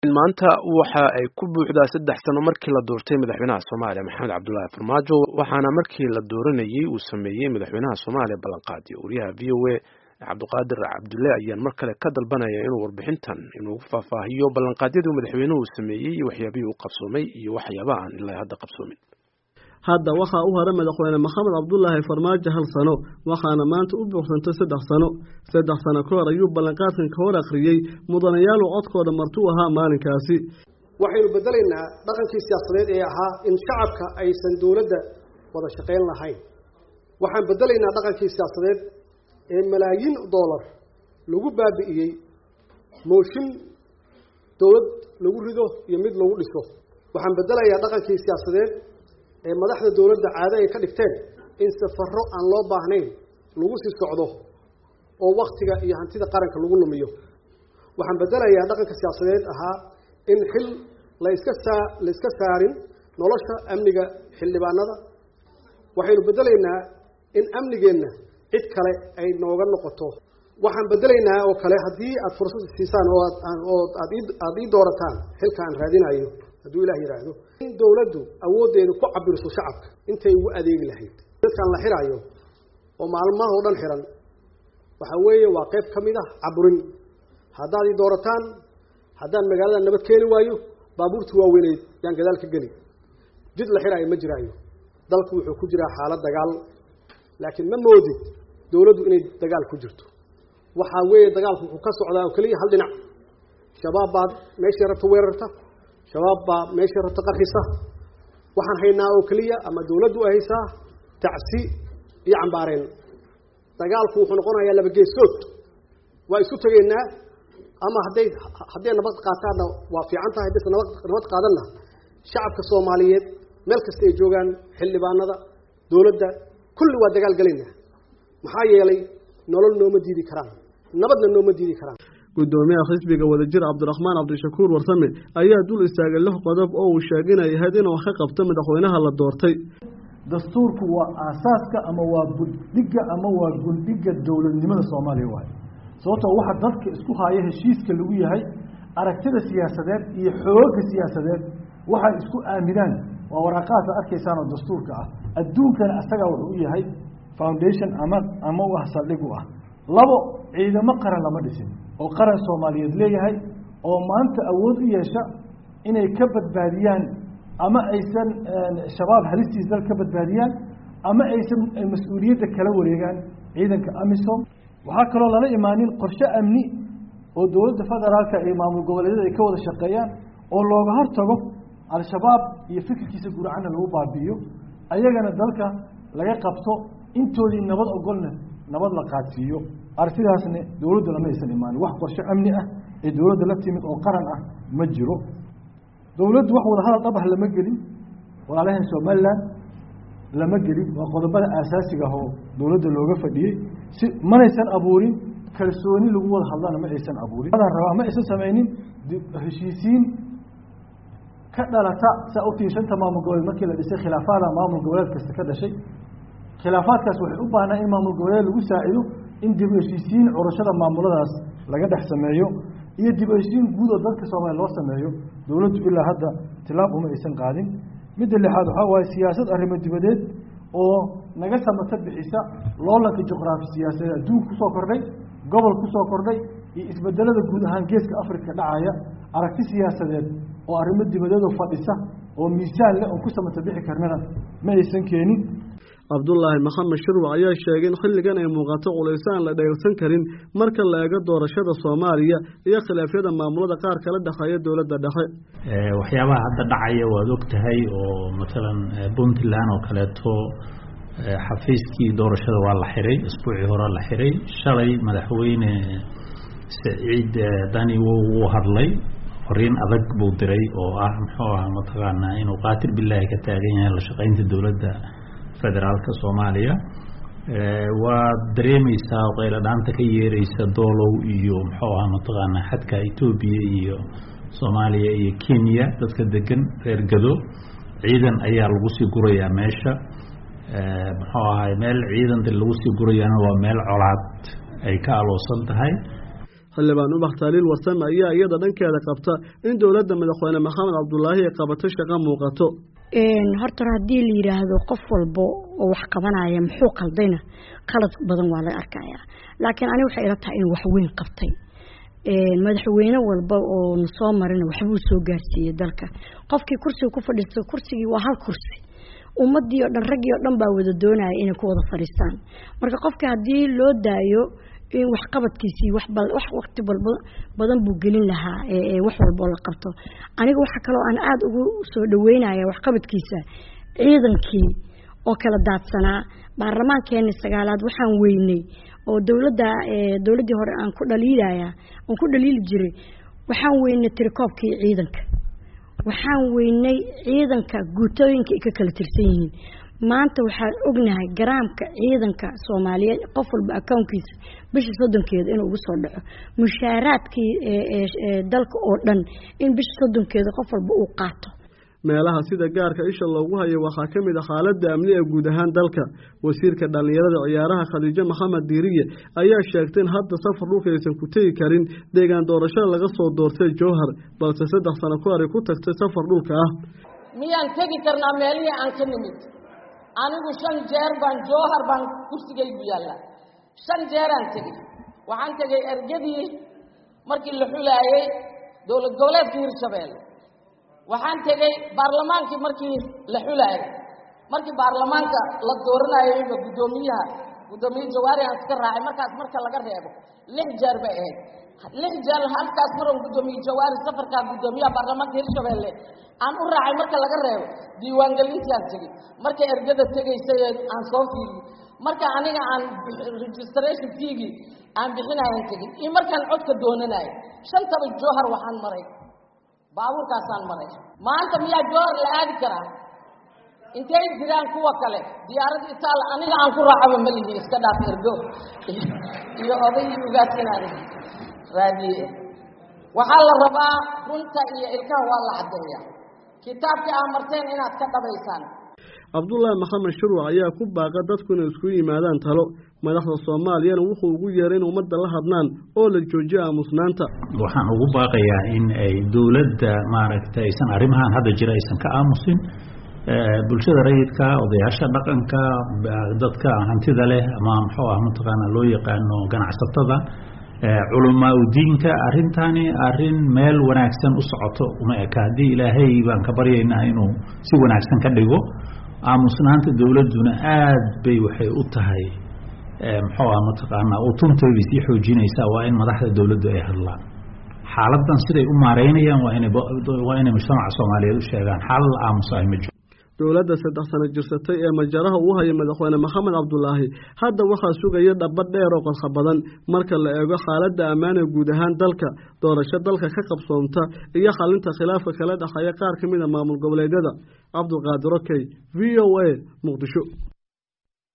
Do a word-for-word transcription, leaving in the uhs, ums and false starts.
maanta waxa ay ku buuxdaa saddex sano markii la doortay madaxweynaha Soomaaliya Maxamed Cabdullaahi Farmaajo waxaana markii la dooranayay uu sameeyay madaxweynaha Soomaaliya ballanqaadyo wariyaha V O A Cabdiqaadir Cabdulle ayaan mar kale ka dalbanaya inuu warbixintan inuu faahfaahiyo ballanqaadyadii madaxweynuhu sameeyay iyo waxyaabihii uu qabsoomay iyo waxyaabaha aan ilaa hadda qabsoomin. hadda waxa uu hore madaxweyne Maxamed Cabdullaahi Farmaajo hal sano waxaana maanta u buuxsantay saddex sano saddex sano ka hor ayuu ballanqaadkan ka hor akhriyay mudanayaal oo codkooda martuu ahaa maalinkaasi waxaynu bedelaynaa dhaqankii siyaasadeed ee ahaa in shacabka aysan dawladda wada shaqeyn lahayn waxaan bedelaynaa dhaqankii siyaasadeed ee malaayiin dollar lagu baabi'iyay mooshin dawlad lagu rido iyo mid lagu dhiso waxaan bedelayaa dhaqankii siyaasadeed ee madaxda dawladda caado ay ka dhigteen in safarro aan loo baahnayn lagu sii socdo oo waqtiga iyo hantida qaranka lagu lumiyo waxaan bedelayaa dhaqanka siyaasadeed ahaa in xil la iska saa la iska saarin nolosha amniga xildhibaanada waxaynu bedelaynaa in amnigeenna cid kale ay nooga noqoto waxaan bedelaynaa oo kale haddii aad fursad siisaan oo aad oo aad aad ii doorataan xilka aan raadinayo hadduu ilaah yiraahdo in dawladdu awooddeedu ku cabirso shacabka intay ugu adeegi lahayd dadkan la xiraayo oo maalmaha oo dhan xiran waxa weeye waa qayb ka mid ah caburin haddaad ii doorataan haddaan magaalada nabad keeni waayo baabuurtii waaweyneyd yaan gadaal ka geli jid la xiraayo ma jiraayo dalku wuxuu ku jiraa xaalad dagaal laakiin ma moodid dawladdu inay dagaal ku jirto waxaa weeye dagaalku wuxuu ka socdaa oo keliya hal dhinac shabaab baad meeshii rabta weerarta shabaab baa meeshii rabta qarxisa waxaan haynaa oo keliya ama dawladdu ay haysaa tacsi iyo cambaareen dagaalku wuxuu noqonayaa laba geesood waa isku tegaynaa ama hadday hadday nabad qaataanna waa fiican tahay haddaysan nabad nabad qaadanna shacabka Soomaaliyeed meel kasta ay joogaan xildhibaanada dawladda kulli waa dagaal galaynaa maxaa yeelay nolol nooma diidi karaan nabadna nooma diidi karaan gudoomiyaha xisbiga wadajir Cabdiraxmaan Cabdishakuur Warsame ayaa dul istaagay lix qodob oo uu sheegay inay ahayd inuu wax ka qabto madaxweynaha la doortay dastuurku waa aasaaska ama waa guddiga ama waa guddiga dawladnimada Soomaaliya waay sababtoo waxa dadka isku haya heshiiska lagu yahay aragtida siyaasadeed iyo xoogga siyaasadeed waxa isku aaminaan waa waraqaad arkaysaan oo dastuurka ah adduunkana asaga wuxuu u yahay foundation ama ama wax saldhig u ah labo ciidamo qaran lama dhisin oo qaran Soomaaliyeed leeyahay oo maanta awood u yeesha inay ka badbaadiyaan ama aysan shabaab halistiis dal ka badbaadiyaan ama aysan mas'uuliyadda kala wareegaan ciidanka AMISOM waxa kale oo lala imaanin qorshe amni oo dawladda federaalka iyo maamul goboleedyada ay ka wada shaqeeyaan oo looga hortago al-shabaab iyo fikirkiisa guracana lagu baabi'iyo ayagana dalka laga qabto intoodii nabad ogolna nabad la qaadsiiyo arsidaasna dawladdu lama aysan imaanin wax qorshe amni ah ee dawladda la timid oo qaran ah ma jiro dawladdu wax wada hadal dhab ah lama gelin walaalahan Soomaaliland lama gelin waa qodobada aasaasiga ah oo dawladda looga fadhiyay si manaysan abuurin kalsooni lagu wada hadlana ma aysan abuurin hadaan rabaa ma aysan sameeynin heshiisiin ka dhalata saa u tiishanta maamul goboleed markii la dhisay khilaafaadka maamul goboleed kasta ka dhashay khilaafaadkaas waxay u baahnaa in maamul goboleed lagu saacido in dib u heshiisiin curashada maamuladaas laga dhex sameeyo iyo dib u heshiisiin guud oo dalka Soomaaliya loo sameeyo dawladdu ilaa hadda tilaab uma aysan qaadin midda lixaad waxa waaye siyaasad arrimo dibadeed oo naga samata bixisa loolanka juqraafi siyaasadeed adduunka ku soo kordhay gobol ku soo kordhay iyo isbedelada guud ahaan geeska Afrika dhacaya aragti siyaasadeed oo arrimo dibadeed oo fadhisa oo miisaan leh oo ku samata bixi karnana ma aysan keenin Cabdullaahi Maxamed Shirwa ayaa sheegay in xilligan ay muuqato culaysaan la dheelsan karin marka la eego doorashada Soomaaliya iyo khilaafyada maamulada qaar kala dhaxaya dawladda dhexe ee waxyaabaha hadda dhacaya waad ogtahay oo midalan Puntland oo kaleeto xafiiskii doorashada waa la xiray isbuucii hore la xiray shalay madaxweyne Saciid Dani wuu hadlay fariin adag buu diray oo ah muxuu ahaa mataqaanaa inuu qaatir billahi ka taagan yahay la shaqaynta dawladda federaalka Soomaaliya ee waa dareemaysaa qayl dhaanta ka yeeraysa doolow iyo muxuu ahaa mataqaanaa xadka Itoobiya iyo Soomaaliya iyo Kenya dadka degan reer Gado ciidan ayaa lagu sii gurayaa meesha ee muxuu ahaa meel ciidan lagu sii gurayana waa meel colaad ay ka aloosan tahay xildhibaan ubax taaliil warsame ayaa iyada dhankeeda qabta in dowladda madaxweyne maxamed cabdulaahi ay qabato shaqo muuqato horta haddii la yidhaahdo qof walba oo wax qabanaya muxuu qaldayna qalad badan waa laga arkayaa laakiin ani waxay ila tahay inuu wax weyn qabtay madaxweyne walba oo soo marina waxbuu soo gaarsiiyey dalka qofkii kursiga ku fadhiisto kursigii waa hal kursi ummadii oo dhan raggii oo dhan baa wada doonaya inay ku wada fadhiistaan marka qofka haddii loo daayo in wax qabadkiisii wax bal wax waqti badan buu gelin lahaa ee wax walba la qabto aniga waxa kale oo aan aad ugu soo dhaweynaya wax qabadkiisa ciidankii oo kala daadsanaa baarlamaankeena sagaalaad waxaan weynay oo dawladda ee dawladii hore aan ku dhaliilaya aan ku dhaliili jiray waxaan weynay tirikoobkii ciidanka waxaan weynay ciidanka guutooyinka ka kala tirsan yihiin maanta waxaan ognahay garaamka ciidanka Soomaaliyeed qof walba accountkiisa bisha soddonkeeda inuu ugu soo dhaco mushaaraadkii ee dalka oo dhan in bisha soddonkeeda qof walba uu qaato meelaha sida gaarka isha loogu hayo waxa kamid ah xaaladda amni ee guud ahaan dalka wasiirka dhalinyarada ciyaaraha Khadiija Maxamed Diiriye ayaa sheegtay in hadda safar dhulkaysan ku tagi karin deegaan doorashada laga soo doortay Jowhar balse saddex sano ka hor ay ku tagtay safar dhulka ah miyaan tagi karnaa meelihii aan ka nimid anigu shan jeer baan Jowhar baan kursigaygu yaalla shan jeer aan tagay waxaan tagay ergadii markii la xulaayay dowlad goboleedka Hirshabelle waxaan tagay baarlamaankii markii la xulaayay markii baarlamaanka la dooranayay gudoomiyaha gudoomiye Jawaari aan iska raacay markaas marka laga reebo lix jeer bay ahayd lix jeer halkaas mar uu gudoomiye Jawaari safarka gudoomiyaha baarlamaanka Hirshabelle aan u raacay marka laga reebo diiwaan gelintii aan tagay markay ergada tagaysay aan soo fiiriyay marka aniga aan registration fee aan bixinayay tagay in markaan codka doonanay shantaba Jowhar waxaan maray baabuurkaasaan maray maanta miyaa Jowhar la aadi karaa intay jiraan kuwa kale diyaarad itaal aniga aan ku raacaba malihi iska dhaaf ergo iyo oday ugaasinaad raadiye waxaa la rabaa runta iyo ilkaha waa la cadeeyaa kitaabka aan marteen inaad ka dhabaysaan Abdullah Maxamed Shirwa ayaa ku baaqa dadku inay isku yimaadaan talo madaxda Soomaaliyeed wuxuu ugu yeeray in ummadda la hadlaan oo la joojiyo aamusnaanta waxaan ugu baaqayaa in ay dawladda maaragtay aysan arrimahan hadda jira aysan ka aamusin bulshada rayidka odayaasha dhaqanka dadka hantida leh ama muxuu ah mataqaana loo yaqaano ganacsatada culumaa u diinka arintani arin meel wanaagsan u socoto uma eka hadii ilaahay baan ka baryaynaa inuu si wanaagsan ka dhigo aamusnaanta dawladuna aad bay waxay u tahay muxuu ah mataqaana oo tunteedii si xoojinaysa waa in madaxda dawladdu ay hadlaan xaaladdan siday u maareynayaan waa inay waa inay mujtamaca Soomaaliyeed u sheegaan xal aamus ay ma jiro dawladda saddex sano jirsatay ee majaraha uu hayay madaxweyne Maxamed Cabdulaahi hadda waxa sugaya dhab dheer oo qodxa badan marka la eego xaaladda ammaan ee guud ahaan dalka doorasho dalka ka qabsoonta iyo xalinta khilaafka kala dhaxaya qaar kamid ah maamul goboleedyada Cabdulqaadir Okey V O A Muqdisho.